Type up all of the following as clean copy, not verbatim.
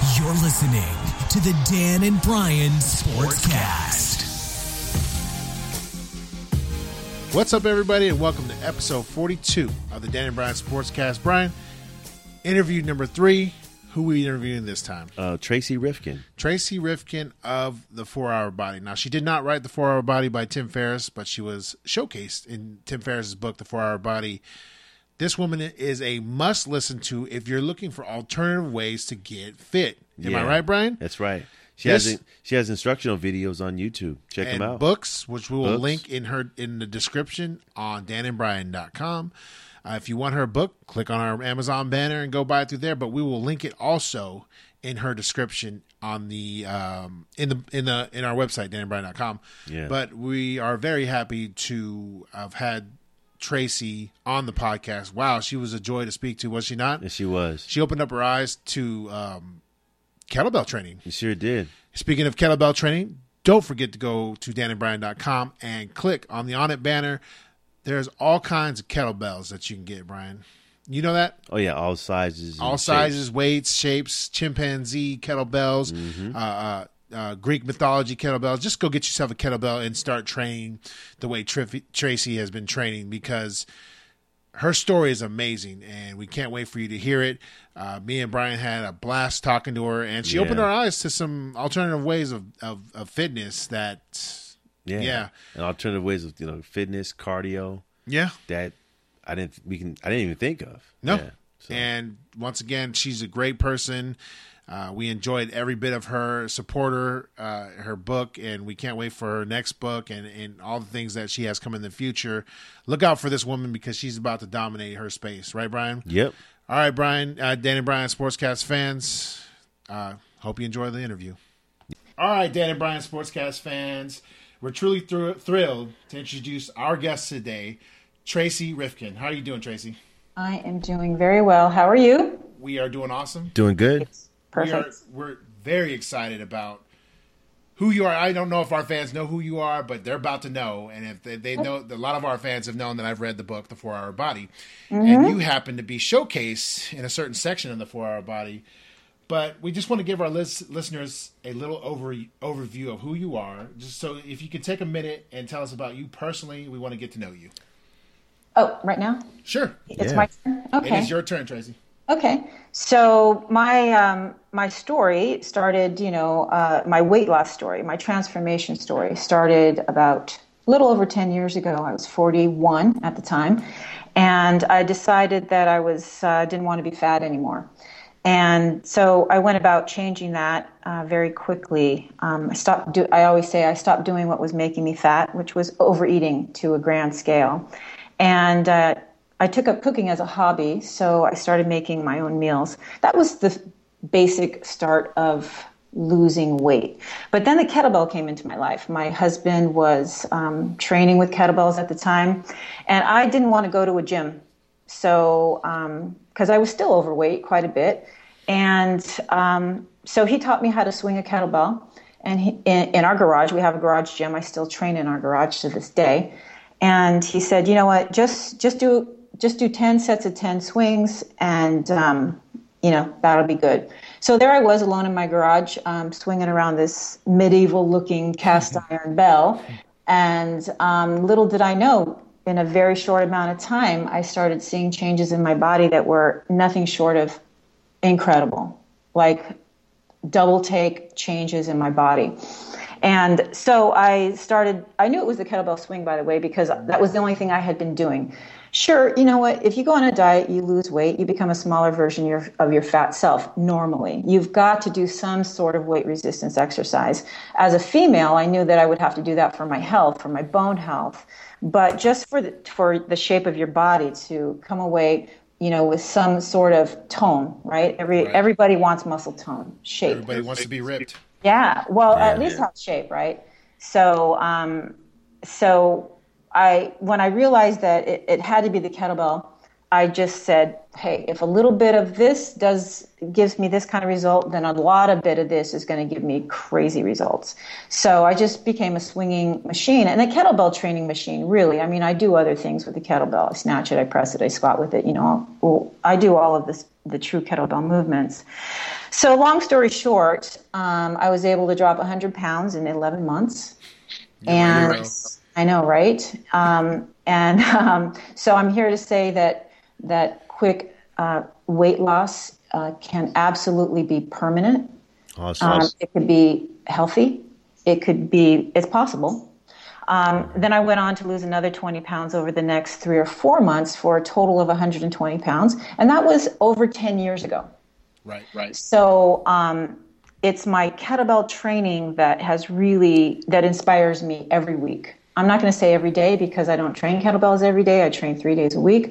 You're listening to the Dan and Brian Sportscast. What's up, everybody, and welcome to episode 42 of the Dan and Brian Sportscast. Brian, interview number 3. Who are we interviewing this time? Tracy Rifkin. Tracy Rifkin of the 4 Hour Body. Now, she did not write the 4 Hour Body by Tim Ferriss, but she was showcased in Tim Ferriss's book, The 4 Hour Body. This woman is a must listen to if you're looking for alternative ways to get fit. Am I right, Brian? That's right. She has instructional videos on YouTube. Check them out. Books, which we will link in the description on danandbrian.com. If you want her book, click on our Amazon banner and go buy it through there. But we will link it also in her description on the in our website danandbrian.com. Yeah. But we are very happy to have had Tracy on the podcast. Wow, she was a joy to speak to, was she not? Yes, she was. She opened up her eyes to kettlebell training. She sure did. Speaking of kettlebell training, don't forget to go to danandbrian.com and click on the On It banner. There's all kinds of kettlebells that you can get, Brian. You know that? Oh, yeah, all sizes. All sizes, weights, shapes, chimpanzee kettlebells, Greek mythology kettlebells. Just go get yourself a kettlebell and start training the way Tracy has been training, because her story is amazing, and we can't wait for you to hear it. Me and Brian had a blast talking to her, and she opened our eyes to some alternative ways of fitness that... Yeah. And alternative ways of fitness, cardio. Yeah. That I didn't even think of. No. Yeah, so. And once again, she's a great person. We enjoyed every bit of her. Support her book, and we can't wait for her next book and all the things that she has coming in the future. Look out for this woman, because she's about to dominate her space. Right, Brian? Yep. All right, Brian. Dan and Brian Sportscast fans, hope you enjoy the interview. All right, Dan and Brian Sportscast fans, we're truly thrilled to introduce our guest today, Tracy Rifkin. How are you doing, Tracy? I am doing very well. How are you? We are doing awesome. Doing good. Perfect. We're very excited about who you are. I don't know if our fans know who you are, but they're about to know. And if they know, a lot of our fans have known that I've read the book, The 4 Hour Body. And you happen to be showcased in a certain section of The 4 Hour Body. But we just want to give our listeners a little overview of who you are. Just so if you could take a minute and tell us about you personally, we want to get to know you. Oh, right now? Sure. It's my turn? Okay. It is your turn, Tracy. Okay. So my story started, my weight loss story, my transformation story started about a little over 10 years ago. I was 41 at the time. And I decided that I didn't want to be fat anymore. And so I went about changing that very quickly. I always say I stopped doing what was making me fat, which was overeating to a grand scale. And I took up cooking as a hobby, so I started making my own meals. That was the basic start of losing weight. But then the kettlebell came into my life. My husband was training with kettlebells at the time, and I didn't want to go to a gym. So, because I was still overweight quite a bit. And so he taught me how to swing a kettlebell. And in our garage, we have a garage gym. I still train in our garage to this day. And he said, you know what, just do 10 sets of 10 swings, and, that'll be good. So there I was alone in my garage, swinging around this medieval-looking cast iron bell. And little did I know, in a very short amount of time, I started seeing changes in my body that were nothing short of incredible, like double take changes in my body. And so I knew it was the kettlebell swing, by the way, because that was the only thing I had been doing. Sure, you know what? If you go on a diet, you lose weight, you become a smaller version of your fat self normally. You've got to do some sort of weight resistance exercise. As a female, I knew that I would have to do that for my health, for my bone health, but just for the shape of your body to come away, with some sort of tone, right? Everybody wants muscle tone, shape. Everybody wants to be ripped. Yeah, well, at least have shape, right? So, when I realized that it had to be the kettlebell, I just said, hey, if a little bit of this gives me this kind of result, then a lot of bit of this is going to give me crazy results. So I just became a swinging machine and a kettlebell training machine, really. I mean, I do other things with the kettlebell. I snatch it, I press it, I squat with it. I do all of this, the true kettlebell movements. So long story short, I was able to drop 100 pounds in 11 months. I know, right? So I'm here to say that quick weight loss can absolutely be permanent. Awesome. It could be healthy. It's possible. Then I went on to lose another 20 pounds over the next 3 or 4 months for a total of 120 pounds. And that was over 10 years ago. Right. So it's my kettlebell training that inspires me every week. I'm not going to say every day because I don't train kettlebells every day. I train 3 days a week.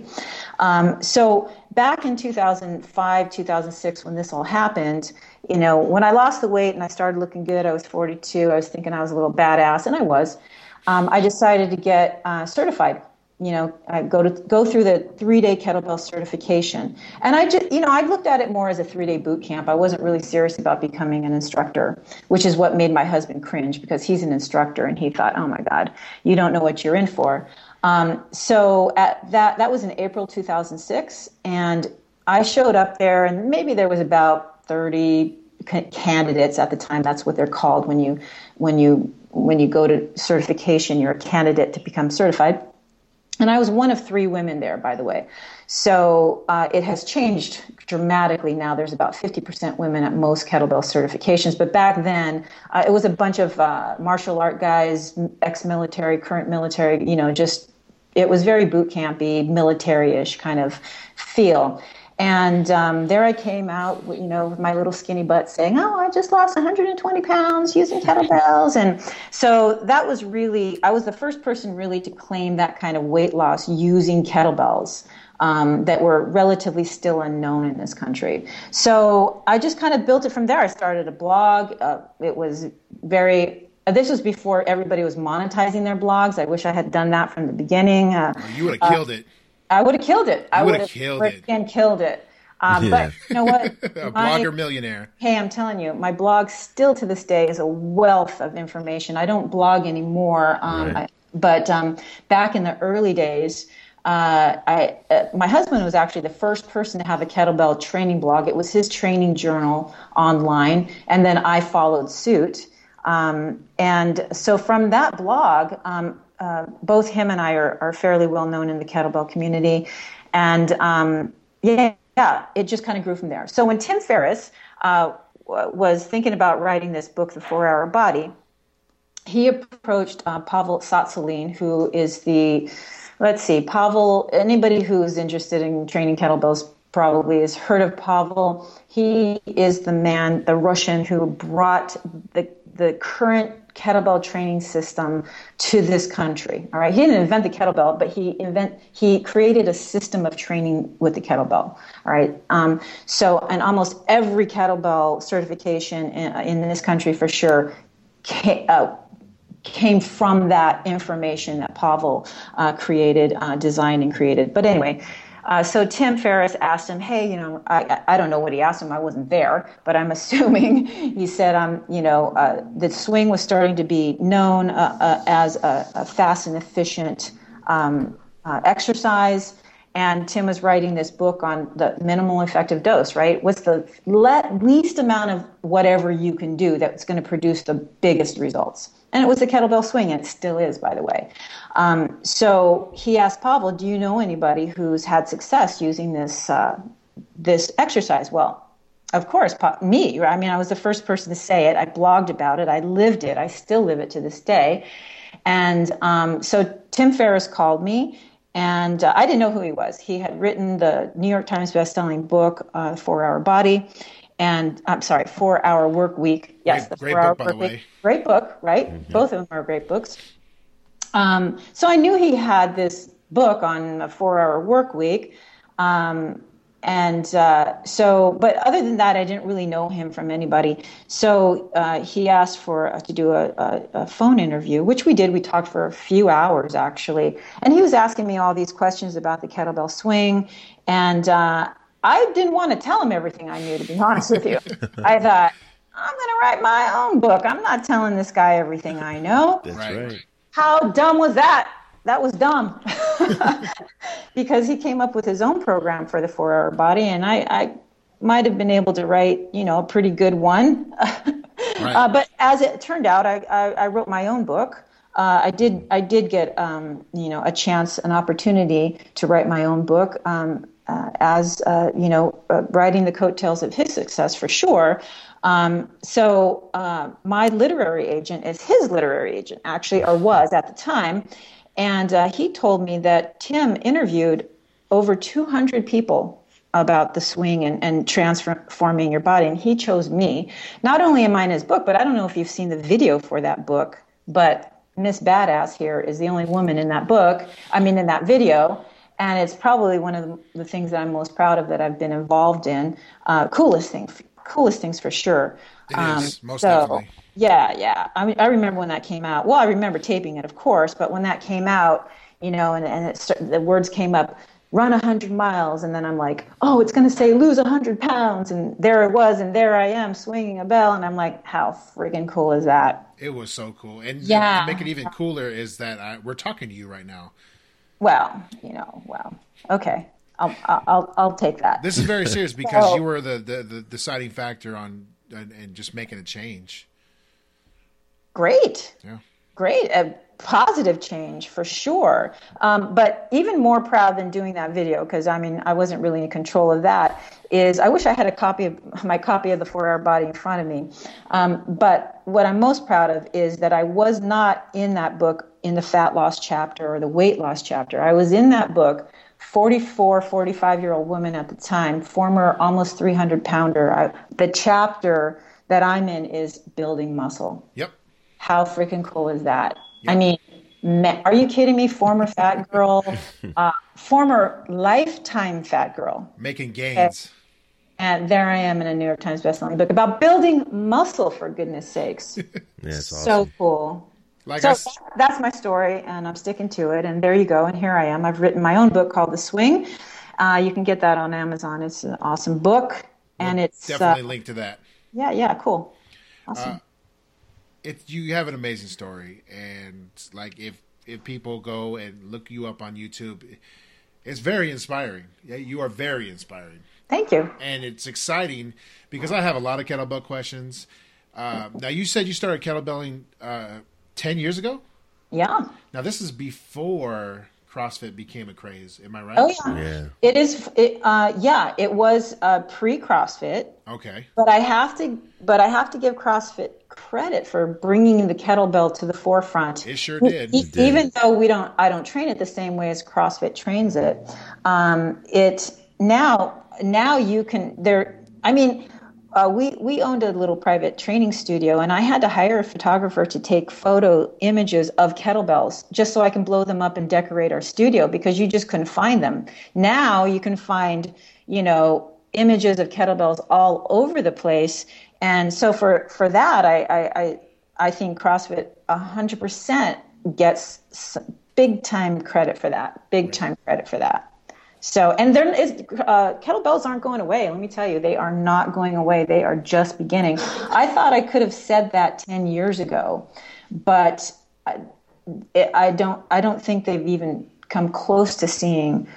So back in 2005, 2006, when this all happened, when I lost the weight and I started looking good, I was 42. I was thinking I was a little badass, and I was. I decided to get certified. I go through the 3-day kettlebell certification. And I looked at it more as a 3-day boot camp. I wasn't really serious about becoming an instructor, which is what made my husband cringe because he's an instructor and he thought, oh my God, you don't know what you're in for. So at that was in April 2006. And I showed up there and maybe there was about 30 candidates at the time. That's what they're called when you go to certification, you're a candidate to become certified. And I was one of 3 women there, by the way. So it has changed dramatically now. There's about 50% women at most kettlebell certifications. But back then, it was a bunch of martial art guys, ex-military, current military, it was very boot campy, military-ish kind of feel. And there I came out, with my little skinny butt saying, oh, I just lost 120 pounds using kettlebells. And so that was I was the first person really to claim that kind of weight loss using kettlebells that were relatively still unknown in this country. So I just kind of built it from there. I started a blog. It was this was before everybody was monetizing their blogs. I wish I had done that from the beginning. You would have killed it. I would have killed it. I would have killed it. But you know what? A blogger millionaire. Hey, I'm telling you, my blog still to this day is a wealth of information. I don't blog anymore. Right. But back in the early days, my husband was actually the first person to have a kettlebell training blog. It was his training journal online, and then I followed suit. And so from that blog, both him and I are fairly well known in the kettlebell community. And it just kind of grew from there. So when Tim Ferriss was thinking about writing this book, The 4-Hour Body, he approached Pavel Tsatsouline, who is Pavel, anybody who's interested in training kettlebells probably has heard of Pavel. He is the man, the Russian, who brought the current kettlebell training system to this country. All right, he didn't invent the kettlebell, but he created a system of training with the kettlebell. All right, and almost every kettlebell certification in this country for sure came from that information that Pavel designed and created. But anyway. So Tim Ferriss asked him, hey, I don't know what he asked him. I wasn't there, but I'm assuming he said, the swing was starting to be known as a fast and efficient exercise. And Tim was writing this book on the minimal effective dose, right? What's the least amount of whatever you can do that's going to produce the biggest results? And it was the kettlebell swing, and it still is, by the way. So he asked Pavel, do you know anybody who's had success using this exercise? Well, of course, me. I mean, I was the first person to say it. I blogged about it. I lived it. I still live it to this day. And so Tim Ferriss called me, and I didn't know who he was. He had written the New York Times bestselling book, 4-Hour Body. And I'm sorry, 4-Hour Work Week. Yes, great book, by the way. Great book, right? Mm-hmm. Both of them are great books. So I knew he had this book on a 4-hour work week. And And but other than that, I didn't really know him from anybody. So he asked to do a phone interview, which we did. We talked for a few hours, actually. And he was asking me all these questions about the kettlebell swing. And I didn't want to tell him everything I knew, to be honest with you. I thought, I'm going to write my own book. I'm not telling this guy everything I know. That's right. How dumb was that? That was dumb. Because he came up with his own program for the 4-Hour Body, and I might have been able to write, a pretty good one. Right. But as it turned out, I wrote my own book. I did get, a chance, an opportunity to write my own book. Riding the coattails of his success for sure. So my literary agent is his literary agent, actually, or was at the time. And he told me that Tim interviewed over 200 people about the swing and transforming your body. And he chose me. Not only am I in his book, but I don't know if you've seen the video for that book, but Miss Badass here is the only woman in that in that video. And it's probably one of the things that I'm most proud of that I've been involved in. Coolest things for sure. It is, most definitely. Yeah. I remember when that came out. Well, I remember taping it, of course, but when that came out, the words came up, run 100 miles, and then I'm like, oh, it's going to say lose 100 pounds, and there it was, and there I am swinging a bell, and I'm like, how friggin' cool is that? It was so cool. And yeah. To make it even cooler is that we're talking to you right now. Well, okay. I'll take that. This is very serious because you were the deciding factor on and just making a change. Great. Yeah. Great. A positive change for sure. But even more proud than doing that video, because I wasn't really in control of that, is I wish I had my copy of the 4-Hour Body in front of me. But what I'm most proud of is that I was not in that book in the fat loss chapter or the weight loss chapter. I was in that book, 45-year-old woman at the time, former almost 300 pounder. The chapter that I'm in is building muscle. Yep. How freaking cool is that? Yep. Are you kidding me? Former fat girl, former lifetime fat girl. Making gains. And there I am in a New York Times bestselling book about building muscle, for goodness sakes. That's awesome. So cool. That's my story, and I'm sticking to it. And there you go. And here I am. I've written my own book called The Swing. You can get that on Amazon. It's an awesome book. And it's definitely linked to that. Yeah, cool. Awesome. You have an amazing story, and like if people go and look you up on YouTube, it's very inspiring. Yeah, you are very inspiring. Thank you. And it's exciting because I have a lot of kettlebell questions. Now, you said you started kettlebelling 10 years ago? Yeah. Now, this is before CrossFit became a craze. Am I right? Oh, yeah. It is. It was pre-CrossFit. Okay. But I have to give CrossFit credit for bringing the kettlebell to the forefront. It sure did. Even though I don't train it the same way as CrossFit trains it. Now you can we owned a little private training studio, and I had to hire a photographer to take photo images of kettlebells just so I can blow them up and decorate our studio, because you just couldn't find them. Now you can find, images of kettlebells all over the place. And so for that, I think CrossFit 100% gets big time credit for that. So, and kettlebells aren't going away. Let me tell you, they are not going away. They are just beginning. I thought I could have said that 10 years ago, but I don't think they've even come close to seeing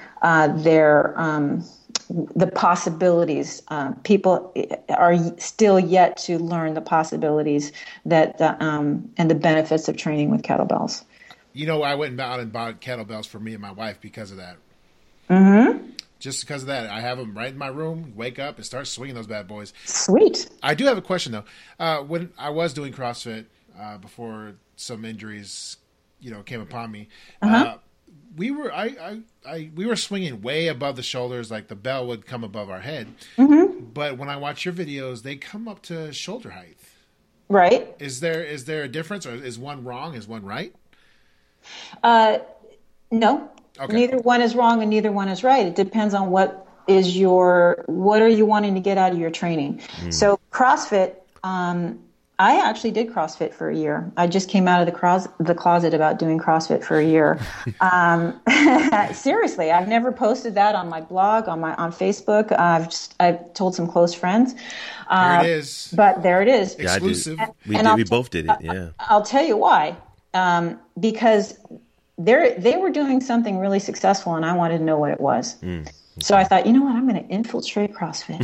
the possibilities. People are still yet to learn the possibilities that and the benefits of training with kettlebells. I went out and bought kettlebells for me and my wife because of that. Mm-hmm. Just because of that. I have them right in my room, wake up and start swinging those bad boys. Sweet. I do have a question, though. When I was doing CrossFit before some injuries, came upon me, we were swinging way above the shoulders, like the bell would come above our head. Mm-hmm. But when I watch your videos, they come up to shoulder height. Right. Is there a difference, or is one wrong? Is one right? No. Okay. Neither one is wrong and neither one is right. It depends on what what are you wanting to get out of your training? So CrossFit, I actually did CrossFit for a year. I just came out of the closet about doing CrossFit for a year. Seriously, I've never posted that on my blog, on Facebook. I've told some close friends. There it is. But there it is. Exclusive. We both did it. Yeah. I'll tell you why. Because they were doing something really successful, and I wanted to know what it was. So I thought, you know what, I'm going to infiltrate CrossFit.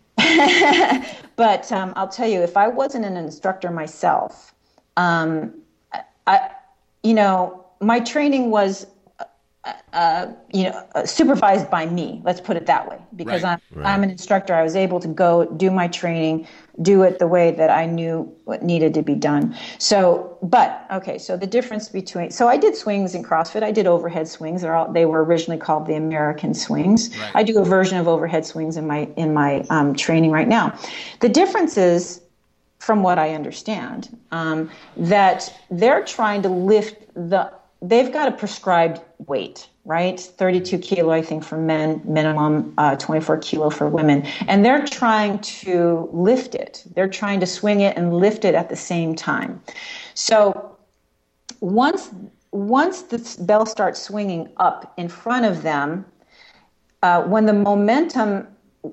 But I'll tell you, if I wasn't an instructor myself, my training was, supervised by me. Let's put it that way, because I'm an instructor. I was able to go do my training, do it the way that I knew what needed to be done. So the difference between, so I did swings in CrossFit. I did overhead swings. They were originally called the American swings. Right. I do a version of overhead swings in my training right now. The difference is, from what I understand, that they're trying to lift they've got a prescribed weight, right? 32 kilo, I think, for men, minimum 24 kilo for women. And they're trying to lift it. They're trying to swing it and lift it at the same time. So once the bell starts swinging up in front of them, when the momentum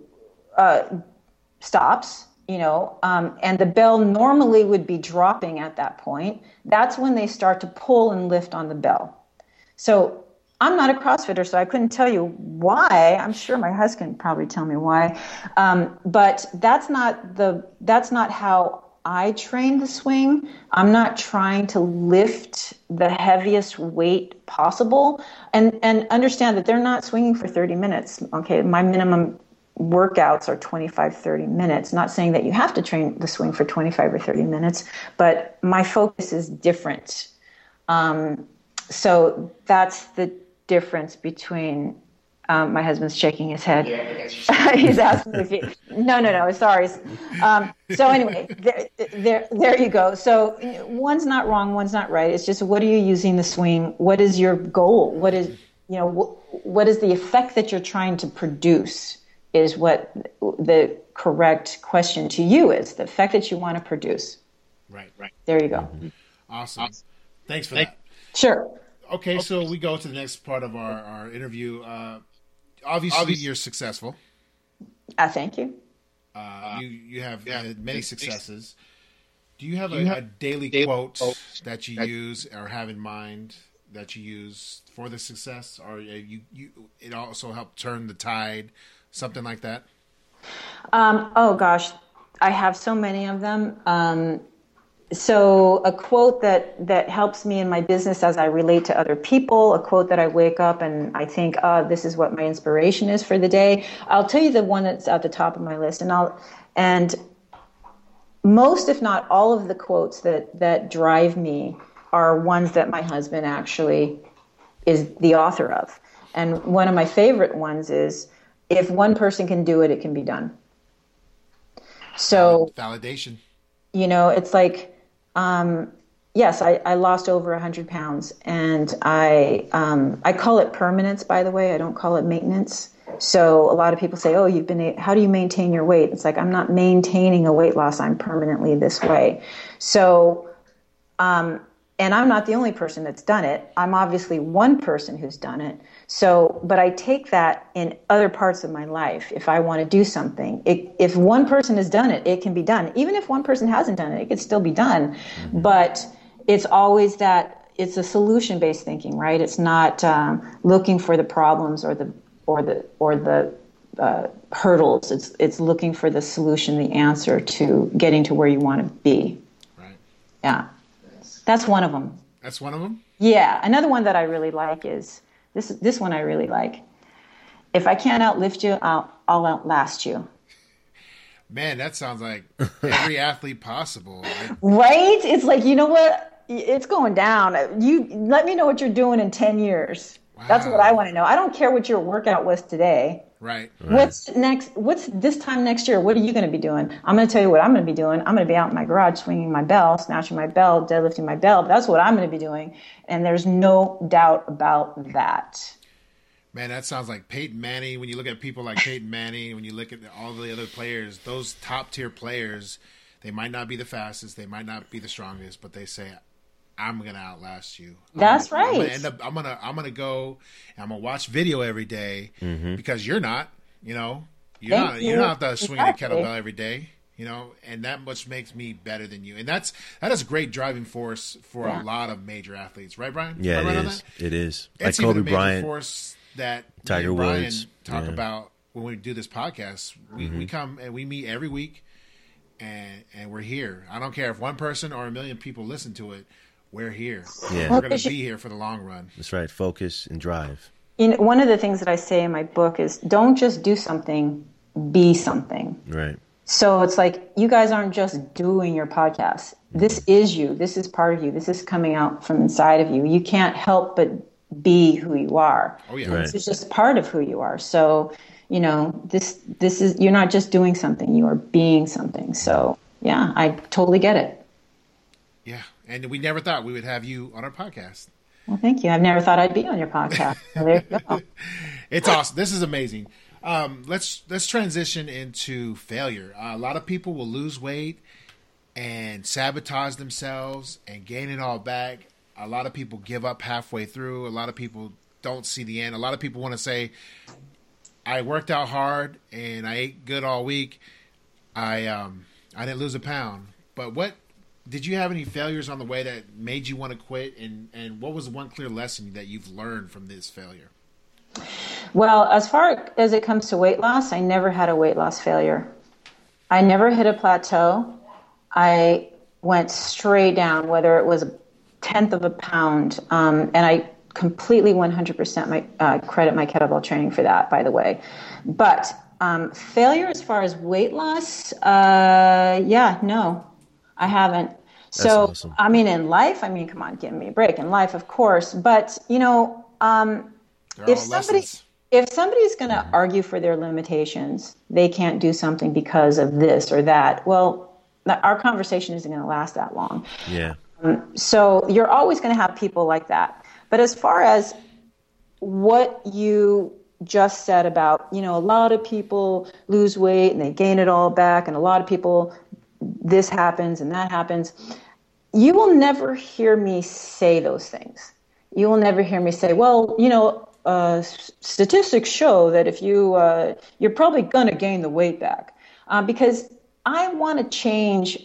stops, and the bell normally would be dropping at that point, that's when they start to pull and lift on the bell. So I'm not a CrossFitter, so I couldn't tell you why. I'm sure my husband can probably tell me why. But that's not how I train the swing. I'm not trying to lift the heaviest weight possible. And understand that they're not swinging for 30 minutes. Okay, my minimum workouts are 25, 30 minutes. Not saying that you have to train the swing for 25 or 30 minutes, but my focus is different. So that's the difference between, my husband's shaking his head. Yeah, he's asking if he, no, sorry. So anyway, there you go. So one's not wrong, one's not right. It's just, what are you using the swing? What is your goal? What is the effect that you're trying to produce? Is what the correct question to you is, the effect that you want to produce. Right. There you go. Mm-hmm. Awesome. Thanks for that. Sure. Okay, so we go to the next part of our interview. Obviously, you're successful. Thank you. You have had many successes. Do you have a daily quote that you use or have in mind that you use for the success, or it also helped turn the tide? Something like that? Oh, gosh. I have so many of them. So a quote that helps me in my business as I relate to other people, a quote that I wake up and I think, this is what my inspiration is for the day. I'll tell you the one that's at the top of my list. And most, if not all of the quotes that drive me are ones that my husband actually is the author of. And one of my favorite ones is, if one person can do it, it can be done. So validation. It's like, yes, I lost over 100 pounds, and I call it permanence, by the way. I don't call it maintenance. So a lot of people say, "Oh, how do you maintain your weight?" It's like, I'm not maintaining a weight loss. I'm permanently this way. So, and I'm not the only person that's done it. I'm obviously one person who's done it. So, but I take that in other parts of my life. If I want to do something, if one person has done it, it can be done. Even if one person hasn't done it, it could still be done. Mm-hmm. But it's always it's a solution-based thinking, right? It's not looking for the problems or the hurdles. It's looking for the solution, the answer to getting to where you want to be. Right. Yeah. That's one of them. That's one of them? Yeah. Another one that I really like is, this one I really like. If I can't outlift you, I'll outlast you. Man, that sounds like every athlete possible. Right? It's like, you know what? It's going down. You let me know what you're doing in 10 years. Wow. That's what I want to know. I don't care what your workout was today. Right. What's next? What's this time next year? What are you going to be doing? I'm going to tell you what I'm going to be doing. I'm going to be out in my garage swinging my bell, snatching my bell, deadlifting my bell. That's what I'm going to be doing. And there's no doubt about that. Man, that sounds like Peyton Manning. When you look at people like Peyton Manning, when you look at all the other players, those top tier players, they might not be the fastest, they might not be the strongest, but they say, "I'm gonna outlast you." That's right. I'm gonna go and I'm gonna watch video every day because you're not. You know, you're not out there swinging a kettlebell every day. You know, and that much makes me better than you, and that is a great driving force for a lot of major athletes, right, Brian? Yeah, right it is. It is. It's like even Kobe a major Bryant, force that Tiger Brian Woods talk about when we do this podcast. We come and we meet every week, and we're here. I don't care if one person or a million people listen to it. We're here. Yeah. We're going to be here for the long run. That's right. Focus and drive. You know, one of the things that I say in my book is don't just do something, be something. Right. So it's like you guys aren't just doing your podcast. This is you. This is part of you. This is coming out from inside of you. You can't help but be who you are. Oh yeah. Right. This is just part of who you are. So, you know, this is, you're not just doing something, you are being something. So yeah, I totally get it. Yeah. And we never thought we would have you on our podcast. Well, thank you. I've never thought I'd be on your podcast. So there you go. It's awesome. This is amazing. Let's transition into failure. A lot of people will lose weight and sabotage themselves and gain it all back. A lot of people give up halfway through. A lot of people don't see the end. A lot of people want to say, I worked out hard and I ate good all week. I didn't lose a pound. But did you have any failures on the way that made you want to quit? And what was the one clear lesson that you've learned from this failure? Well, as far as it comes to weight loss, I never had a weight loss failure. I never hit a plateau. I went straight down, whether it was a tenth of a pound. And I completely 100% credit my kettlebell training for that, by the way. But failure as far as weight loss, no, I haven't. That's so, awesome. I mean, in life, come on, give me a break. In life, of course. But, you know, if somebody's going to argue for their limitations, they can't do something because of this or that. Well, our conversation isn't going to last that long. Yeah. So you're always going to have people like that. But as far as what you just said about, you know, a lot of people lose weight and they gain it all back, and a lot of people, this happens and that happens. You will never hear me say those things. You will never hear me say, well, you know, statistics show that if you're probably going to gain the weight back, because I want to change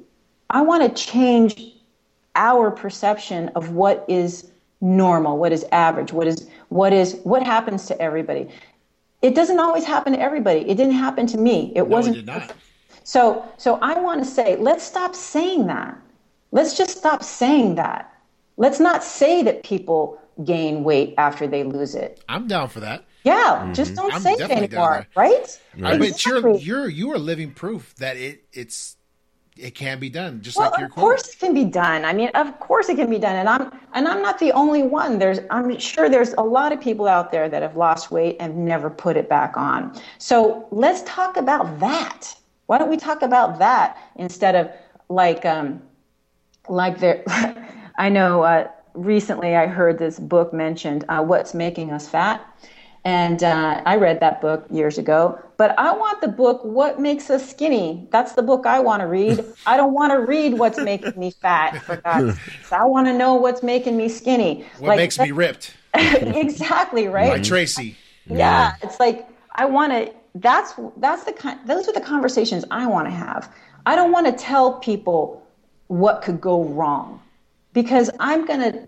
our perception of what is normal, what is average, what happens to everybody. It doesn't always happen to everybody. It didn't happen to me. It wasn't. It did not. So I want to say, let's stop saying that. Let's just stop saying that. Let's not say that people gain weight after they lose it. I'm down for that. Yeah, just don't I'm say it definitely anymore, down right? But Exactly. you are living proof that it can be done, just Well, like your of course quote. it can be done. I mean, of course it can be done, and I'm not the only one. I'm sure there's a lot of people out there that have lost weight and never put it back on. So let's talk about that. Why don't we talk about that instead of like there? I know recently I heard this book mentioned, What's Making Us Fat. And I read that book years ago, but I want the book, What Makes Us Skinny. That's the book I want to read. I don't want to read What's Making Me Fat, for God's sakes. I want to know what's making me skinny. What makes me ripped? Exactly, right? Like Tracy. Yeah, it's like I want to. Those are the conversations I want to have. I don't want to tell people what could go wrong, because I'm gonna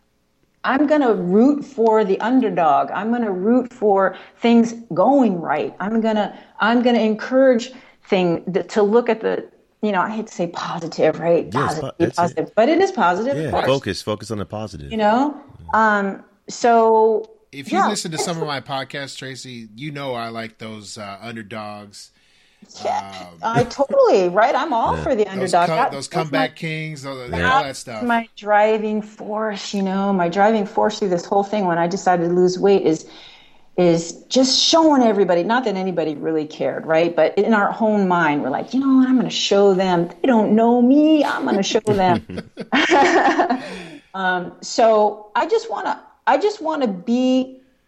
root for the underdog. I'm gonna root for things going right. I'm gonna encourage to look at the, you know, I hate to say positive, right? Yes, positive, but it is positive. Yeah, of course. focus on the positive. You know, so. If you listen to some of my podcasts, Tracy, you know I like those underdogs. Yeah, I totally, right? I'm all for the underdog. Those comeback kings, all that stuff. My driving force, you know, my driving force through this whole thing when I decided to lose weight is just showing everybody, not that anybody really cared, right? But in our own mind, we're like, you know what, I'm going to show them. They don't know me. I'm going to show them. So I just want to be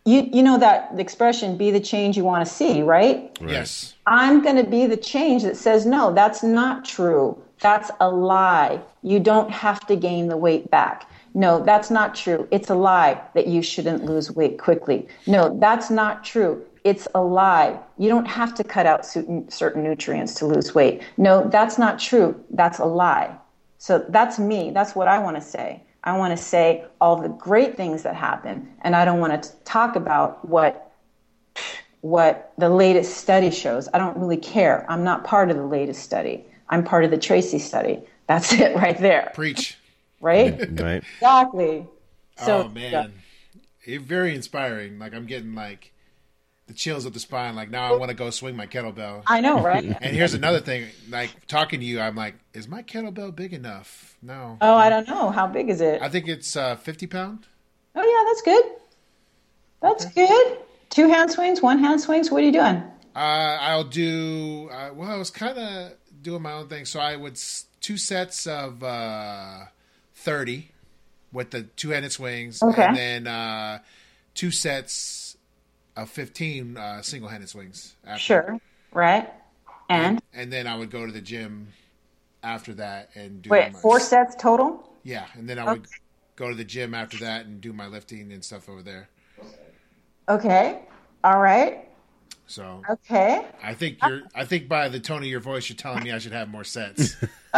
you know that expression, be the change you want to see, right? Yes. I'm going to be the change that says, no, that's not true. That's a lie. You don't have to gain the weight back. No, that's not true. It's a lie that you shouldn't lose weight quickly. No, that's not true. It's a lie. You don't have to cut out certain nutrients to lose weight. No, that's not true. That's a lie. So that's me. That's what I want to say. I want to say all the great things that happen, and I don't want to talk about what the latest study shows. I don't really care. I'm not part of the latest study. I'm part of the Tracy study. That's it right there. Preach. Right? Right. Exactly. So, oh man, it's very inspiring. Like I'm getting like the chills up the spine. Like now I want to go swing my kettlebell. I know, right? And here's another thing. Like talking to you, I'm like, is my kettlebell big enough? No. Oh, I don't know. How big is it? I think it's 50 pound. Oh yeah, that's good. That's good. 2 hand swings, 1 hand swings. What are you doing? I'll do. Well, I was kind of doing my own thing, so I would 2 sets of 30 with the 2-handed swings, Okay. and then 2 sets of 15 single-handed swings. After. Sure. Right. And then I would go to the gym after that and do. wait, 4 sets total? Yeah, and then I would go to the gym after that and do my lifting and stuff over there. Okay. All right. So Okay. I think by the tone of your voice, you're telling me I should have more sets.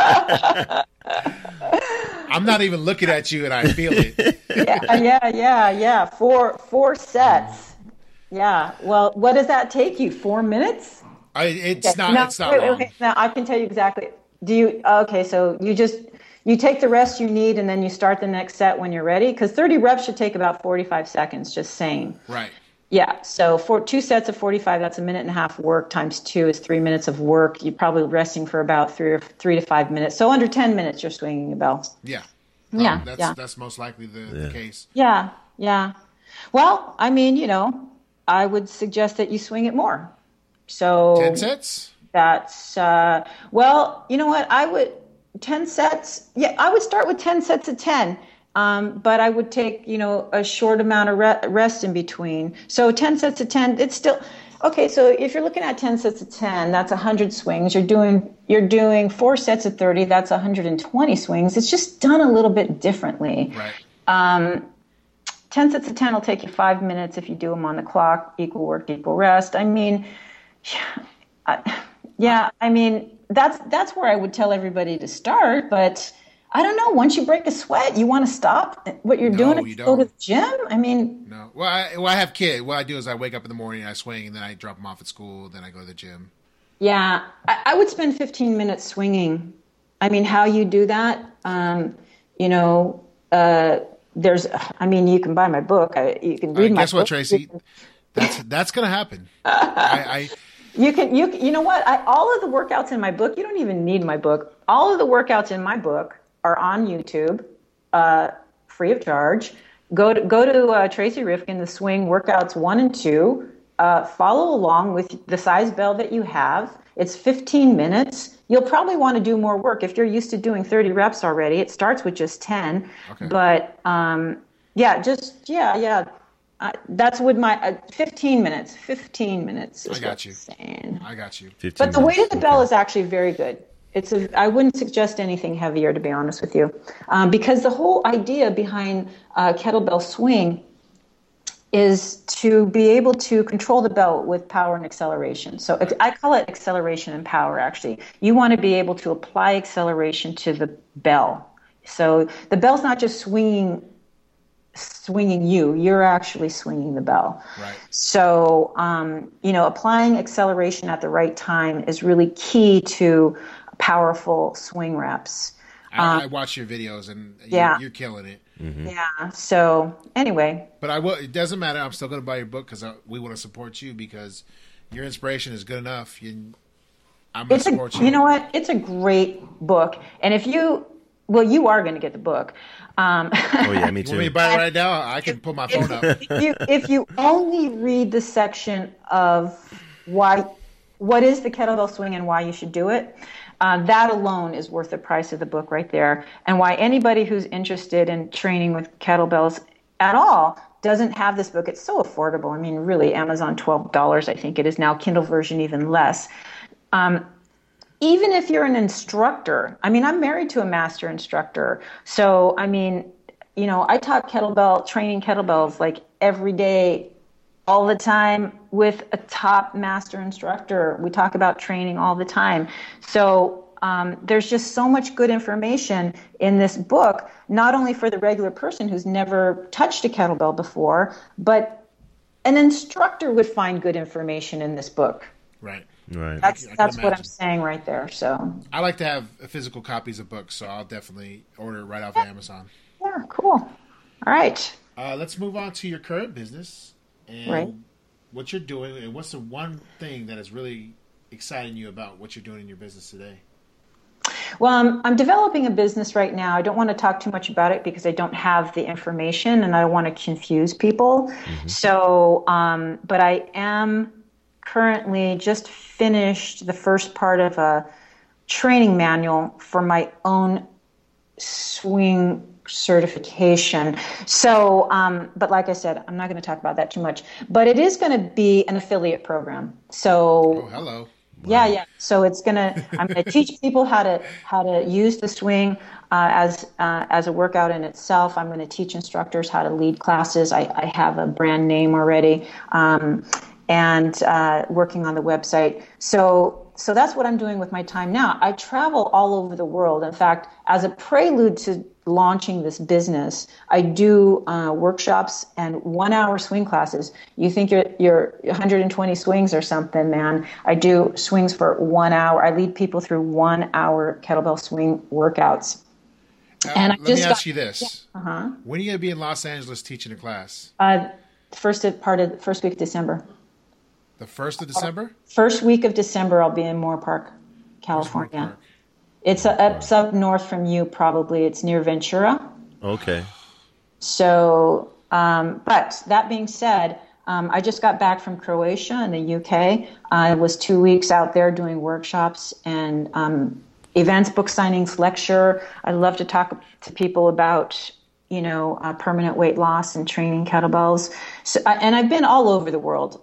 I'm not even looking at you, and I feel it. Yeah. 4 sets. Yeah. Well, what does that take you? 4 minutes? It's not. No, It's not wait, long. wait. Now I can tell you exactly. Do you? Okay, so you take the rest you need, and then you start the next set when you're ready. Because 30 reps should take about 45 seconds. Just saying. Right. Yeah. So for 2 sets of 45, that's a minute and a half work. Times 2 is 3 minutes of work. You're probably resting for about 3 to 5 minutes. So under 10 minutes, you're swinging a bell. Yeah. Yeah. That's most likely the case. Yeah. Well, I mean, I would suggest that you swing it more. So 10 sets. That's well, you know what? 10 sets. Yeah, I would start with 10 sets of 10. But I would take, a short amount of rest in between. So 10 sets of 10, it's still okay. So if you're looking at 10 sets of 10, that's 100 swings. You're doing 4 sets of 30. That's 120 swings. It's just done a little bit differently. Right. 10 sets of 10 will take you 5 minutes if you do them on the clock. Equal work, equal rest. I mean, I mean, that's where I would tell everybody to start. But I don't know. Once you break a sweat, you want to stop what you're doing and go to the gym? I mean... No. Well, I have kids. What I do is I wake up in the morning, I swing, and then I drop them off at school, then I go to the gym. Yeah. I would spend 15 minutes swinging. I mean, how you do that, you can buy my book. You can read my book. Guess what, Tracy? That's going to happen. You know what? All of the workouts in my book, you don't even need my book. All of the workouts in my book are on YouTube, free of charge. Go to Tracy Rifkin, the Swing Workouts 1 and 2. Follow along with the size bell that you have. It's 15 minutes. You'll probably want to do more work. If you're used to doing 30 reps already, it starts with just 10. Okay. But, that's with my 15 minutes. 15 minutes. I got you. Saying. I got you. But the weight of the bell is actually very good. I wouldn't suggest anything heavier, to be honest with you, because the whole idea behind kettlebell swing is to be able to control the bell with power and acceleration. So I call it acceleration and power, actually. You want to be able to apply acceleration to the bell. So the bell's not just swinging you, you're actually swinging the bell. Right. So, applying acceleration at the right time is really key to powerful swing reps. I watch your videos, and you're killing it. Mm-hmm. Yeah. So anyway. But it doesn't matter. I'm still going to buy your book because we want to support you because your inspiration is good enough. I'm going to support you. You know what? It's a great book. And you are going to get the book. Oh yeah, me too. Want me to buy it right now? I can pull my phone up. If you only read the section of what is the kettlebell swing and why you should do it, that alone is worth the price of the book right there. And why anybody who's interested in training with kettlebells at all doesn't have this book, it's so affordable. I mean, really, Amazon, $12, I think it is now, Kindle version even less. Even if you're an instructor, I mean, I'm married to a master instructor. So, I mean, you know, I taught training kettlebells like every day, all the time with a top master instructor. We talk about training all the time. So there's just so much good information in this book, not only for the regular person who's never touched a kettlebell before, but an instructor would find good information in this book. Right. Right. That's what I'm saying right there. So I like to have physical copies of books, so I'll definitely order it right off of Amazon. yeah, cool. All right. Let's move on to your current business and Right. what you're doing, and what's the one thing that is really exciting you about what you're doing in your business today? Well, I'm developing a business right now. I don't want to talk too much about it because I don't have the information and I don't want to confuse people. Mm-hmm. So, but I am currently just finished the first part of a training manual for my own swing certification. So, but like I said, I'm not going to talk about that too much, but it is going to be an affiliate program. So, Oh, hello. yeah. So I'm going to teach people how to use the swing as a workout in itself. I'm going to teach instructors how to lead classes. I have a brand name already, and working on the website. So that's what I'm doing with my time now. I travel all over the world. In fact, as a prelude to launching this business, I do workshops and 1 hour swing classes. You think you're 120 swings or something, man. I do swings for 1 hour. I lead people through 1 hour kettlebell swing workouts. And let me ask you this. Yeah. When are you going to be in Los Angeles teaching a class? First week of December. The 1st of December? First week of December, I'll be in Moore Park, California. Moore Park? It's up north from you, probably. It's near Ventura. Okay. So, but that being said, I just got back from Croatia in the UK. I was 2 weeks out there doing workshops and events, book signings, lecture. I love to talk to people about, permanent weight loss and training kettlebells. So, and I've been all over the world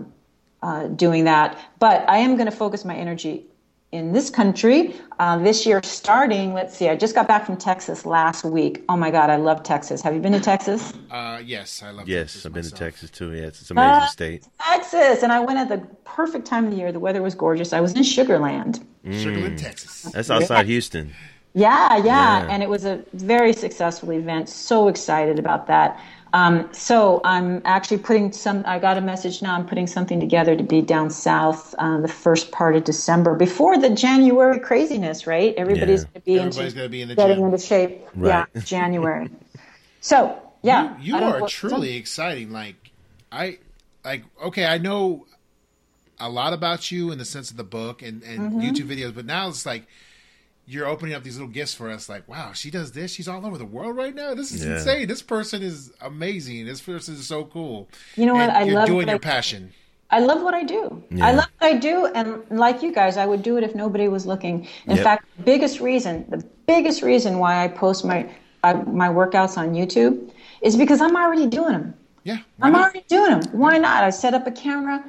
doing that. But I am going to focus my energy in this country this year starting, let's see, I just got back from Texas last week. Oh my God, I love Texas. Have you been to Texas? Yes, I love Texas. Yes, I've been myself. to Texas too. Yeah, it's an amazing state. Texas, and I went at the perfect time of the year. The weather was gorgeous. I was in Sugar Land. Sugarland, Texas. That's outside Houston. Yeah, and it was a very successful event. So excited about that. So I'm actually I got a message now, I'm putting something together to be down south the first part of December before the January craziness, right? Everybody's going to be getting into shape. Right. Yeah, January. So, yeah. You are truly exciting. I know a lot about you in the sense of the book and YouTube videos, but now it's like, you're opening up these little gifts for us. Like, wow, she does this. She's all over the world right now. This is insane. This person is amazing. This person is so cool. You know what? You're doing your passion. I love what I do. Yeah. I love what I do. And like you guys, I would do it if nobody was looking. In fact, the biggest reason why I post my workouts on YouTube is because I'm already doing them. Yeah. I'm already doing them. Why not? I set up a camera.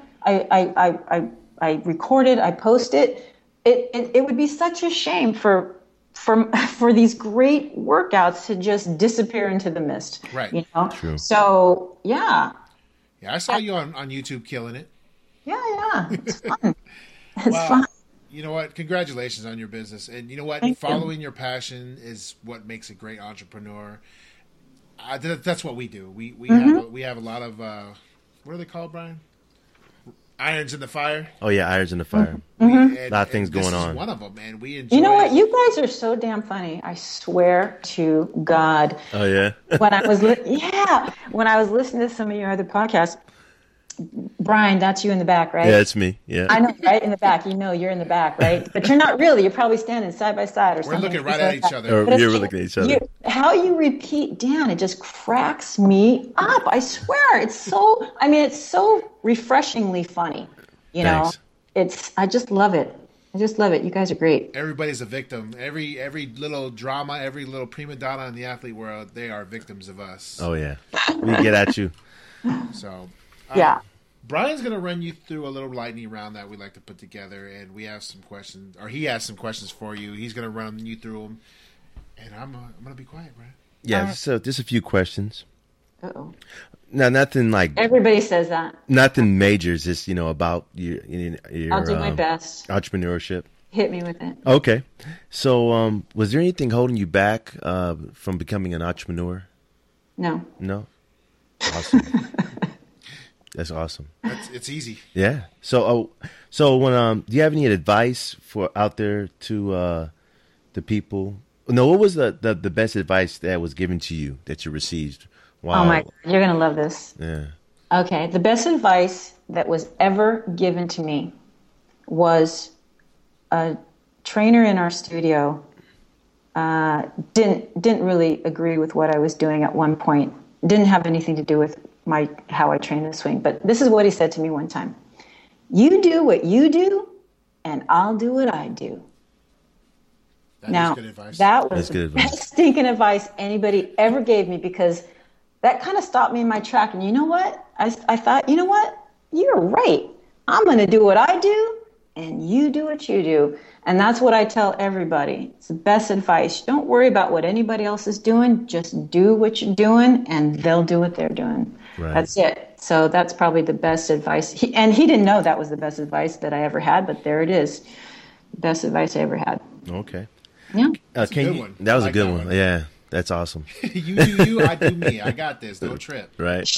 I record it. I post it. It would be such a shame for these great workouts to just disappear into the mist. Right. True. So, yeah. Yeah, I saw you on YouTube killing it. Yeah. It's fun. It's fun. You know what? Congratulations on your business. And you know what? Following your passion is what makes a great entrepreneur. That's what we do. We have a lot of what are they called, Brian? Irons in the fire. Oh yeah, irons in the fire. A lot of things going on. One of them, man. We enjoy. You know what? You guys are so damn funny. I swear to God. Oh yeah. When I was listening to some of your other podcasts, Brian, that's you in the back, right? Yeah, it's me. Yeah. I know, right? In the back. You're in the back, right? But you're not really. You're probably standing side by side or something. We're looking right at each other. Or you're looking at each other. How you repeat, Dan, it just cracks me up. I swear. It's so refreshingly funny. Thanks. I just love it. You guys are great. Everybody's a victim. Every little drama, every little prima donna in the athlete world, they are victims of us. Oh yeah. We get at you. So, Yeah. Brian's going to run you through a little lightning round that we like to put together, and we have some questions, or he has some questions for you. He's going to run you through them, and I'm going to be quiet, Brian. Yeah, so just a few questions. Uh-oh. Now, nothing like Everybody says that. nothing major. It's just about your I'll do my best. entrepreneurship. Hit me with it. Okay, so was there anything holding you back from becoming an entrepreneur? No. No. Awesome. That's awesome. It's easy. Yeah. So when do you have any advice for out there to the people? No, what was the best advice that was given to you that you received? Wow. Oh my God, you're going to love this. Yeah. Okay, the best advice that was ever given to me was a trainer in our studio didn't really agree with what I was doing at one point. Didn't have anything to do with how I train the swing. But this is what he said to me one time. You do what you do, and I'll do what I do. That is good advice. That was the best stinking advice anybody ever gave me, because that kind of stopped me in my track. And you know what? I thought, you know what? You're right. I'm going to do what I do, and you do what you do. And that's what I tell everybody. It's the best advice. Don't worry about what anybody else is doing. Just do what you're doing, and they'll do what they're doing. Right. That's it. So that's probably the best advice. He didn't know that was the best advice that I ever had, but there it is. Best advice I ever had. Okay. Yeah. That's a good one. That was a good one. Yeah. That's awesome. You do you, I do me. I got this. No trip. Right.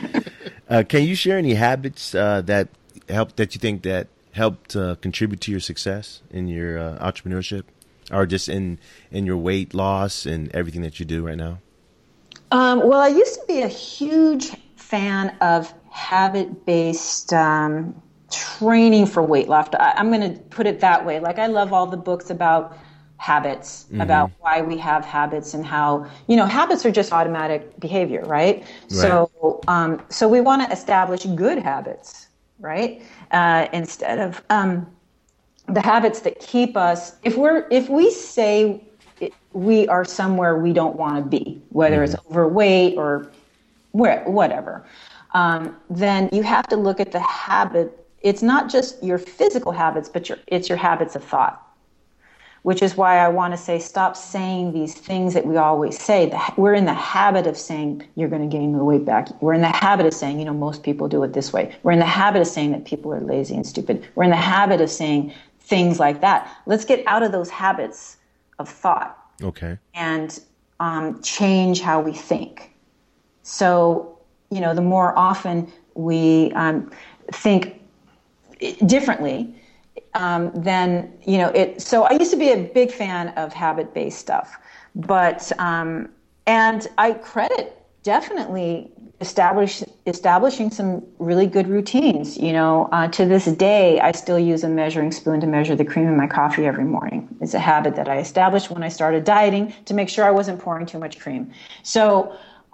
Can you share any habits that you think that helped contribute to your success in your entrepreneurship, or just in your weight loss and everything that you do right now? Well, I used to be a huge fan of habit-based training for weight loss. I'm going to put it that way. Like, I love all the books about habits, about why we have habits and how, habits are just automatic behavior, right? So we want to establish good habits, right? Instead of the habits that keep us, if we say we are somewhere we don't want to be, whether it's overweight or whatever, then you have to look at the habit. It's not just your physical habits, but it's your habits of thought. Which is why I want to say, stop saying these things that we always say. We're in the habit of saying, you're going to gain the weight back. We're in the habit of saying, most people do it this way. We're in the habit of saying that people are lazy and stupid. We're in the habit of saying things like that. Let's get out of those habits of thought. Okay. And change how we think. So, the more often we think differently, then so I used to be a big fan of habit-based stuff, but and I credit definitely establishing some really good routines. To this day, I still use a measuring spoon to measure the cream in my coffee every morning. It's a habit that I established when I started dieting to make sure I wasn't pouring too much cream. So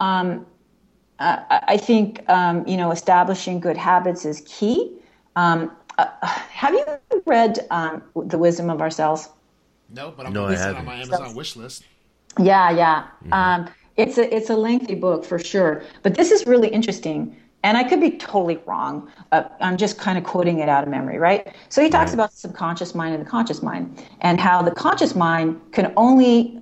I think establishing good habits is key. Have you read The Wisdom of Ourselves? No, but I'm going to list it on my Amazon wish list. Yeah. Mm-hmm. It's a lengthy book for sure, but this is really interesting, and I could be totally wrong. I'm just kind of quoting it out of memory, right? So he talks about the subconscious mind and the conscious mind, and how the conscious mind can only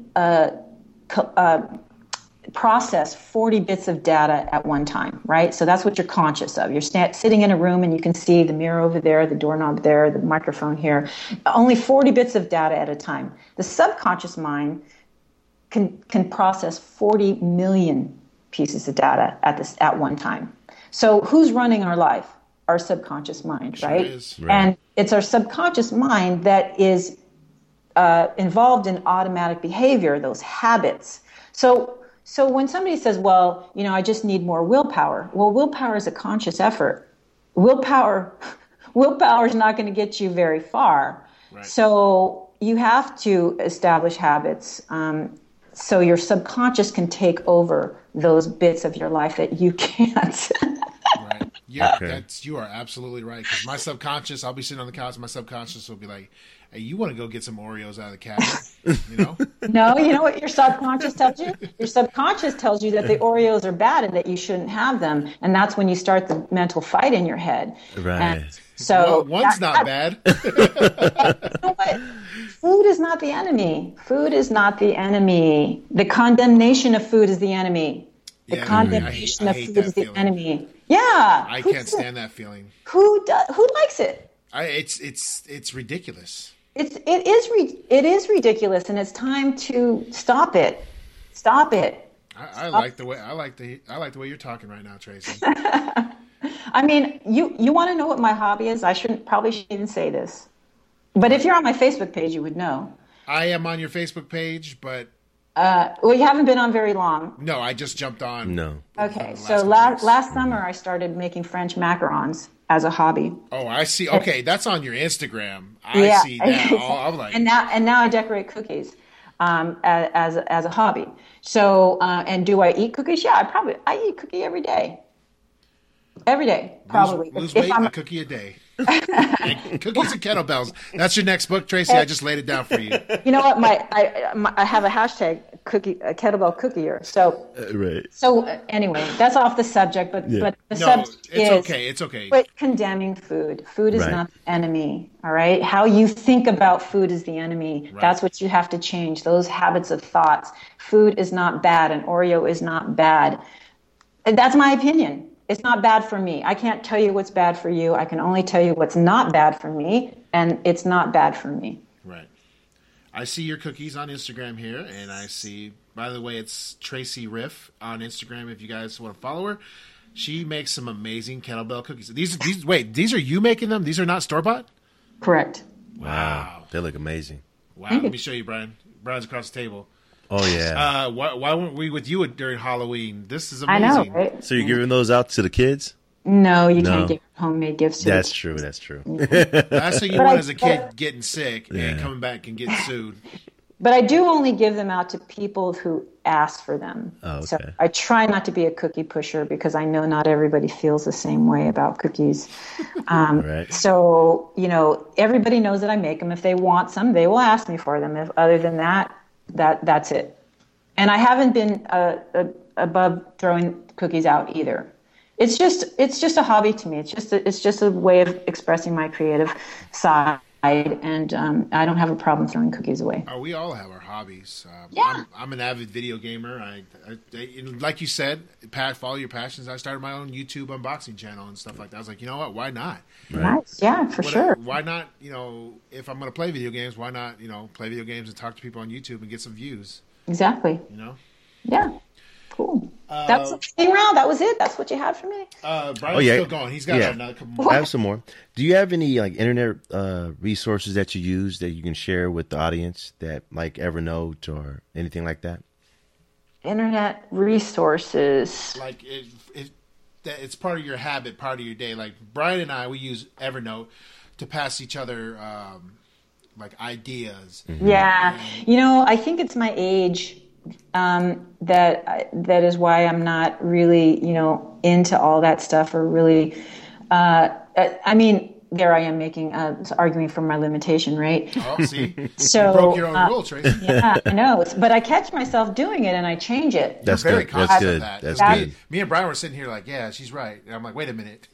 process 40 bits of data at one time, right? So that's what you're conscious of. You're sitting in a room and you can see the mirror over there, the doorknob there, the microphone here. Only 40 bits of data at a time. The subconscious mind can process 40 million pieces of data at one time. So who's running our life? Our subconscious mind, right? Sure is. And it's our subconscious mind that is involved in automatic behavior, those habits. So when somebody says, well, I just need more willpower. Well, willpower is a conscious effort. Willpower is not going to get you very far. Right. So you have to establish habits so your subconscious can take over those bits of your life that you can't. Right. Yeah, you are absolutely right. Because my subconscious, I'll be sitting on the couch, and my subconscious will be like, "Hey, you want to go get some Oreos out of the cabinet?" You know? No, you know what your subconscious tells you? Your subconscious tells you that the Oreos are bad and that you shouldn't have them, and that's when you start the mental fight in your head. Right. And so one's not bad. You know what? Food is not the enemy. Food is not the enemy. The condemnation of food is the enemy. The condemnation of food is the enemy. Yeah. I can't stand that feeling. Who likes it? It's ridiculous. It is ridiculous, and it's time to stop it. Stop it. I like the way you're talking right now, Tracy. I mean, you want to know what my hobby is? I probably shouldn't even say this, but if you're on my Facebook page, you would know. I am on your Facebook page, but well, you haven't been on very long. No, I just jumped on. No. Okay, so last summer I started making French macarons as a hobby. Oh, I see. Okay, that's on your Instagram. I see that. I'm like, and now I decorate cookies as a hobby. So and do I eat cookies? Yeah, I eat cookie every day. Every day, probably. Lose weight, a cookie a day. Cookies and kettlebells. That's your next book, Tracy. I just laid it down for you. You know what? I have a hashtag kettlebell cookier. So right. So anyway, that's off the subject. But the subject is okay. It's okay. Quit condemning food. Food is not the enemy. All right. How you think about food is the enemy. Right. That's what you have to change. Those habits of thoughts. Food is not bad. An Oreo is not bad. And that's my opinion. It's not bad for me. I can't tell you what's bad for you. I can only tell you what's not bad for me, and it's not bad for me. Right. I see your cookies on Instagram here, and I see, by the way, it's Tracy Riff on Instagram if you guys want to follow her. She makes some amazing kettlebell cookies. These are you making them? These are not store-bought? Correct. Wow. They look amazing. Wow. Let me show you, Brian. Brian's across the table. Oh, yeah. Why weren't we with you during Halloween? This is amazing. I know, right? So you're giving those out to the kids? No, you can't give homemade gifts to That's true. That's true. Last thing you want is a kid getting sick and coming back and getting sued. But I do only give them out to people who ask for them. Oh, okay. So I try not to be a cookie pusher because I know not everybody feels the same way about cookies. Right. So, everybody knows that I make them. If they want some, they will ask me for them. If other than that, that's it. And I haven't been above throwing cookies out either. It's just a hobby to me. It's just a way of expressing my creative side, and I don't have a problem throwing cookies away. Oh, we all have our hobbies. Yeah. I'm an avid video gamer. I like you said, follow your passions. I started my own YouTube unboxing channel and stuff like that. I was like, you know what? Why not? Right. Nice. Yeah, sure. Why not? If I'm going to play video games, why not? Play video games and talk to people on YouTube and get some views. Exactly. Yeah. Cool. That's the thing, round. That was it. That's what you had for me. Brian's still going. He's got another couple more. I have some more. Do you have any internet resources that you use that you can share with the audience, that like Evernote or anything like that? Internet resources. Like it's part of your habit, part of your day. Like Brian and I, we use Evernote to pass each other like ideas. Mm-hmm. Yeah. I think it's my age. That is why I'm not really, into all that stuff, or really, there I am arguing for my limitation, right? Oh, see, so you broke your own rule, Tracy. Yeah, I know, but I catch myself doing it and I change it. That's good. That's good. That's good. Me and Brian were sitting here like, yeah, she's right. And I'm like, wait a minute.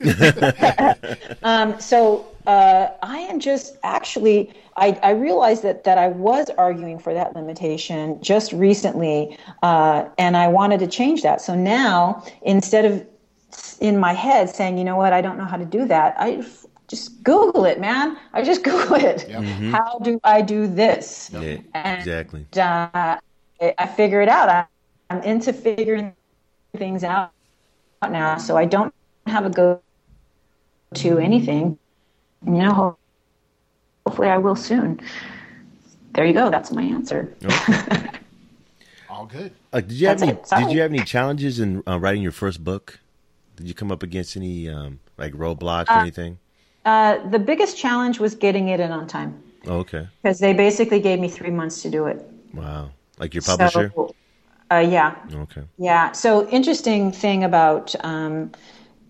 So I am just actually, I realized that I was arguing for that limitation just recently, and I wanted to change that. So now, instead of in my head saying, you know what, I don't know how to do that, I just Google it, man. I just Google it. Yep. Mm-hmm. How do I do this? Yeah, and, exactly. I figure it out. I'm into figuring things out now, so I don't have a go-to anything. Hopefully I will soon. There you go. That's my answer. Okay. All good. Did you have any challenges in writing your first book? Did you come up against any roadblocks or anything? The biggest challenge was getting it in on time. Oh, okay. Because they basically gave me 3 months to do it. Wow. Like your publisher? So, yeah. Okay. Yeah. So interesting thing about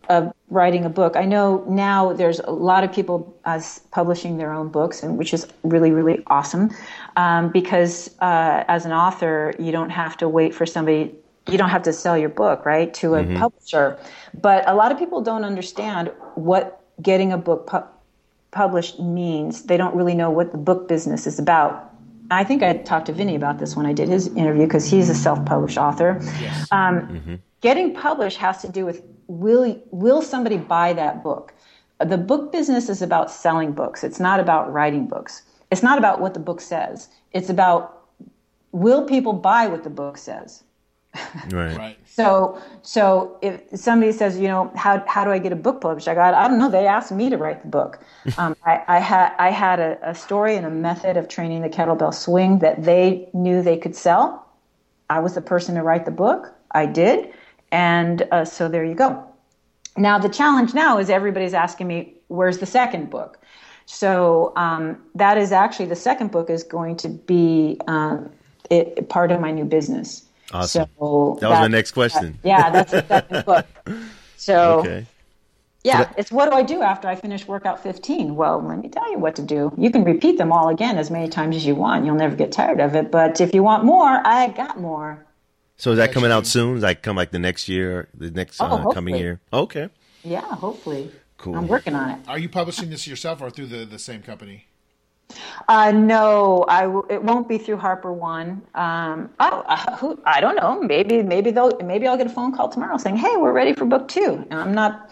writing a book. I know now there's a lot of people publishing their own books, and which is really, really awesome, because as an author, you don't have to wait for somebody. You don't have to sell your book, right, to a publisher. But a lot of people don't understand what getting a book published means. They don't really know what the book business is about. I think I talked to Vinny about this when I did his interview, because he's a self-published author. Yes. Getting published has to do with will somebody buy that book? The book business is about selling books. It's not about writing books. It's not about what the book says. It's about, will people buy what the book says? Right. So if somebody says, how do I get a book published? I don't know. They asked me to write the book. I had a story and a method of training the kettlebell swing that they knew they could sell. I was the person to write the book. I did. And so there you go. Now the challenge now is everybody's asking me, where's the second book? So that is actually, the second book is going to be part of my new business. Awesome. So that was my next question. That's the second book. So, okay. It's what do I do after I finish Workout 15? Well, let me tell you what to do. You can repeat them all again as many times as you want. You'll never get tired of it. But if you want more, I got more. So is that coming out soon? Is that come like the next year, the next coming year? Okay. Yeah, hopefully. Cool. I'm working on it. Are you publishing this yourself or through the same company? No, it won't be through Harper One. I don't know. Maybe I'll get a phone call tomorrow saying, "Hey, we're ready for book 2." And I'm not,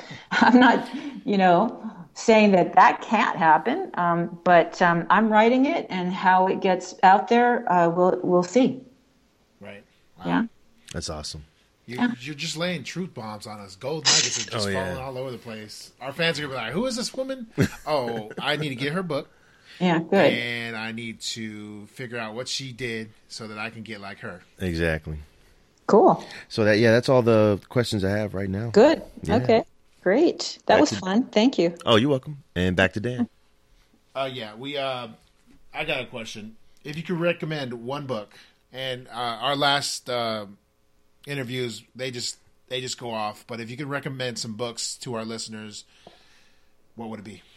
saying that can't happen. But I'm writing it, and how it gets out there, we'll see. Right. Wow. Yeah. That's awesome. You're just laying truth bombs on us. Gold nuggets are just falling all over the place. Our fans are gonna be like, "Who is this woman?" Oh, I need to get her book. Yeah, good. And I need to figure out what she did so that I can get like her. Exactly. Cool. So that's all the questions I have right now. Good. Yeah. Okay. Great. That was fun. Thank you. Oh, you're welcome. And back to Dan. I got a question. If you could recommend one book, and our last interviews, they just go off. But if you could recommend some books to our listeners, what would it be?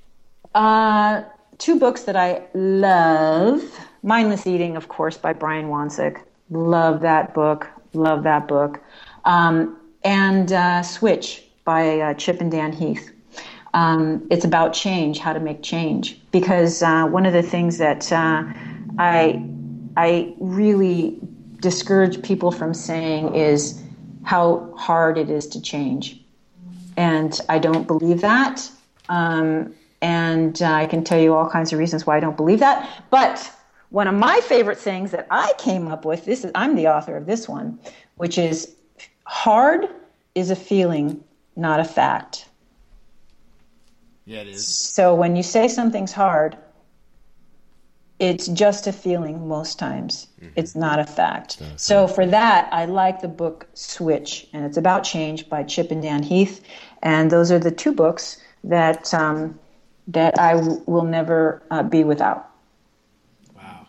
2 books that I love. Mindless Eating, of course, by Brian Wansink. Love that book. And Switch by Chip and Dan Heath. It's about change, how to make change. Because one of the things that I really discourage people from saying is how hard it is to change. And I don't believe that. And I can tell you all kinds of reasons why I don't believe that. But one of my favorite things that I came up with, I'm the author of this one, which is hard is a feeling, not a fact. Yeah, it is. So when you say something's hard, it's just a feeling most times. Mm-hmm. It's not a fact. So for that, I like the book Switch, and it's about change by Chip and Dan Heath. And those are the 2 books that I will never be without. Wow.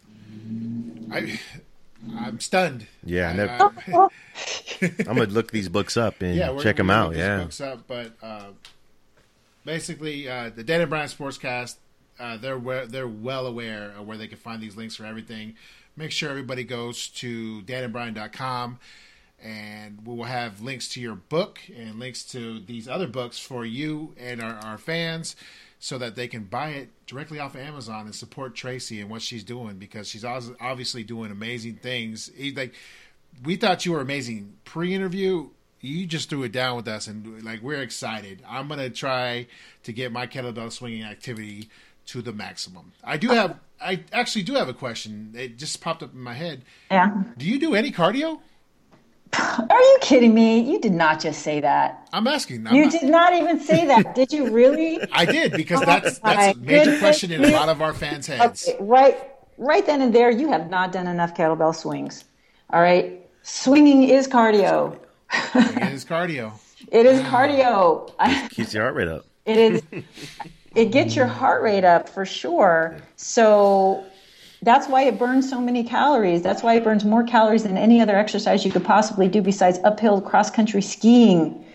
I'm stunned. Yeah. I'm going to look these books up and check them out. Yeah. Books up, but basically, the Dan and Brian Sportscast, they're well aware of where they can find these links for everything. Make sure everybody goes to danandbrian.com, and we will have links to your book and links to these other books for you and our fans, so that they can buy it directly off of Amazon and support Tracy and what she's doing, because she's obviously doing amazing things. We thought you were amazing pre-interview. You just threw it down with us, and we're excited. I'm gonna try to get my kettlebell swinging activity to the maximum. I actually do have a question. It just popped up in my head. Yeah. Do you do any cardio? Are you kidding me? You did not just say that. I'm asking. You did not even say that. Did you really? I did, because that's a major question in a lot of our fans' heads. Okay, right then and there, you have not done enough kettlebell swings. All right? Swinging is cardio. It is cardio. It is cardio. Keeps your heart rate up. It is. It gets your heart rate up for sure. So that's why it burns so many calories. That's why it burns more calories than any other exercise you could possibly do besides uphill cross-country skiing.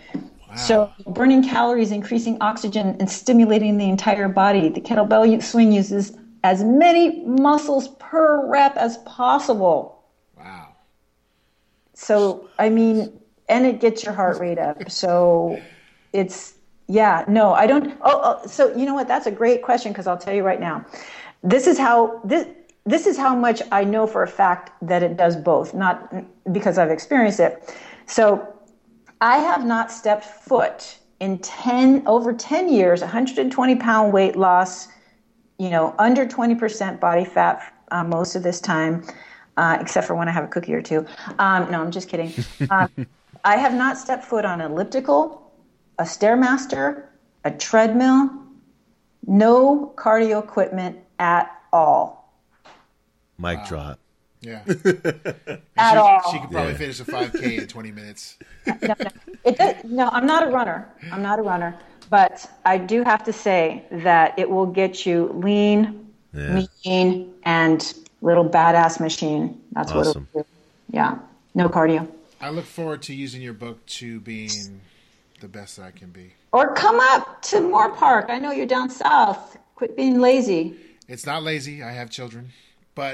So burning calories, increasing oxygen, and stimulating the entire body. The kettlebell swing uses as many muscles per rep as possible. Wow. So, I mean, and it gets your heart rate up. So it's, I don't. So you know what? That's a great question, because I'll tell you right now. This is how much I know for a fact that it does both, not because I've experienced it. So I have not stepped foot in over 10 years, 120-pound weight loss, under 20% body fat most of this time, except for when I have a cookie or two. No, I'm just kidding. I have not stepped foot on an elliptical, a Stairmaster, a treadmill, no cardio equipment at all. Mic drop. Yeah. At all. She could probably finish a 5K in 20 minutes. No, I'm not a runner. But I do have to say that it will get you lean, mean, and little badass machine. That's awesome. What it'll do. Yeah. No cardio. I look forward to using your book to being the best that I can be. Or come up to Moore Park. I know you're down south. Quit being lazy. It's not lazy. I have children. But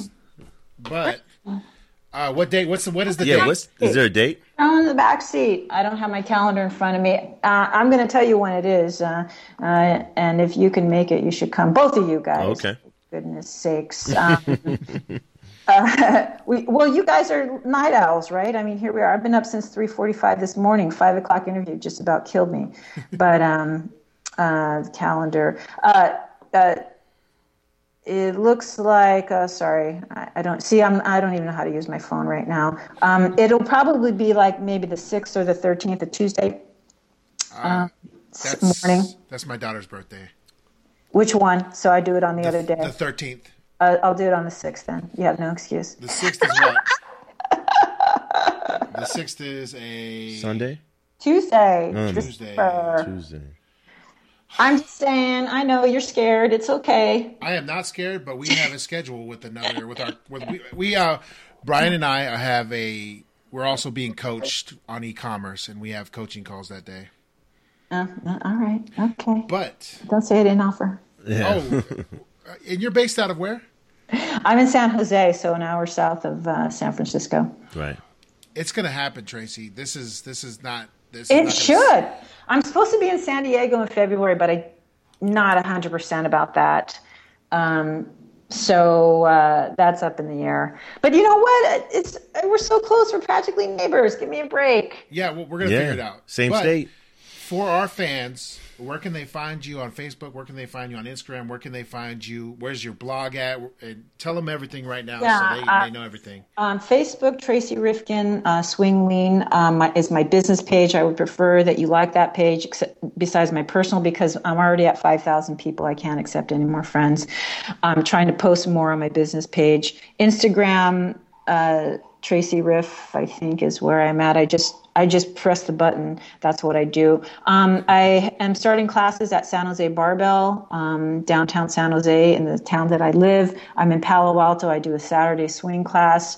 what date? What is the date? Is there a date? Down in the back seat. I don't have my calendar in front of me. I'm going to tell you when it is. And if you can make it, you should come. Both of you guys. Okay. For goodness sakes. You guys are night owls, right? I mean, here we are. I've been up since 3:45 this morning. 5 o'clock interview just about killed me. But the calendar. It looks like. Sorry, I don't see. I don't even know how to use my phone right now. It'll probably be like maybe the 6th or the 13th, of Tuesday. Morning. That's my daughter's birthday. Which one? So I do it on the other day. The 13th. I'll do it on the 6th then. You have no excuse. The 6th is what? The 6th is a Sunday? Tuesday. Tuesday. I'm just saying, I know you're scared. It's okay. I am not scared, but we have a schedule Brian and I we're also being coached on e-commerce, and we have coaching calls that day. All right. Okay. But don't say I didn't offer. Yeah. And you're based out of where? I'm in San Jose, so an hour south of San Francisco. Right. It's going to happen, Tracy. This is not. It should. I'm supposed to be in San Diego in February, but I'm not 100% about that. So that's up in the air. But you know what? We're so close. We're practically neighbors. Give me a break. Yeah, well, we're going to figure it out. Same state. For our fans, where can they find you on Facebook? Where can they find you on Instagram? Where can they find you? Where's your blog at? And tell them everything right now so they know everything. On Facebook, Tracy Rifkin, Swing Lean is my business page. I would prefer that you like that page besides my personal, because I'm already at 5,000 people. I can't accept any more friends. I'm trying to post more on my business page. Instagram, Tracy Riff, I think, is where I'm at. I just press the button. That's what I do. I am starting classes at San Jose Barbell, downtown San Jose, in the town that I live. I'm in Palo Alto. I do a Saturday swing class.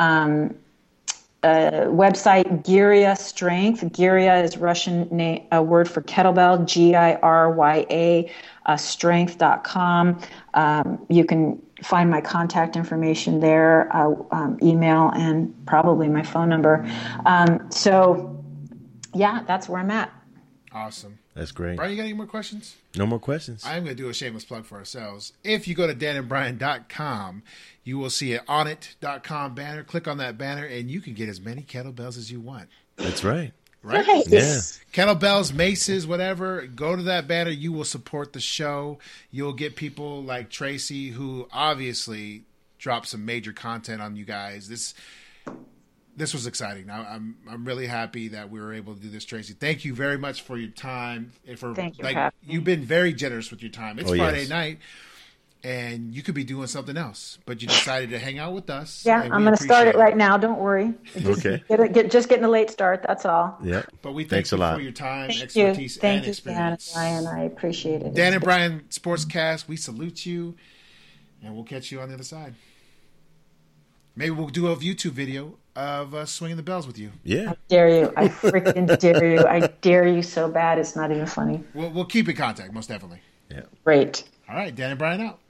Website Girya Strength. Girya is Russian word for kettlebell. Girya, strength.com. You can find my contact information there, email, and probably my phone number. So, yeah, that's where I'm at. Awesome. That's great. Brian, you got any more questions? No more questions. I'm going to do a shameless plug for ourselves. If you go to danandbrian.com, you will see an onit.com banner. Click on that banner, and you can get as many kettlebells as you want. That's right. Right? Nice. Yeah. Kettlebells, maces, whatever. Go to that banner. You will support the show. You'll get people like Tracy, who obviously dropped some major content on you guys. This was exciting. I'm really happy that we were able to do this, Tracy. Thank you very much for your time. Thank you. You've been very generous with your time. It's Friday yes. night, and you could be doing something else, but you decided to hang out with us. Yeah, I'm going to start it right now. Don't worry. Okay. Just getting a late start. That's all. Yeah. But we Thanks thank a you lot for your time, Thank expertise, you. Thank and you, experience. Dan and Brian. I appreciate it. Dan and Brian Sportscast, we salute you, and we'll catch you on the other side. Maybe we'll do a YouTube video of us swinging the bells with you. Yeah. I dare you. I freaking dare you. I dare you so bad it's not even funny. We'll keep in contact, most definitely. Yeah. Great. All right, Dan and Brian out.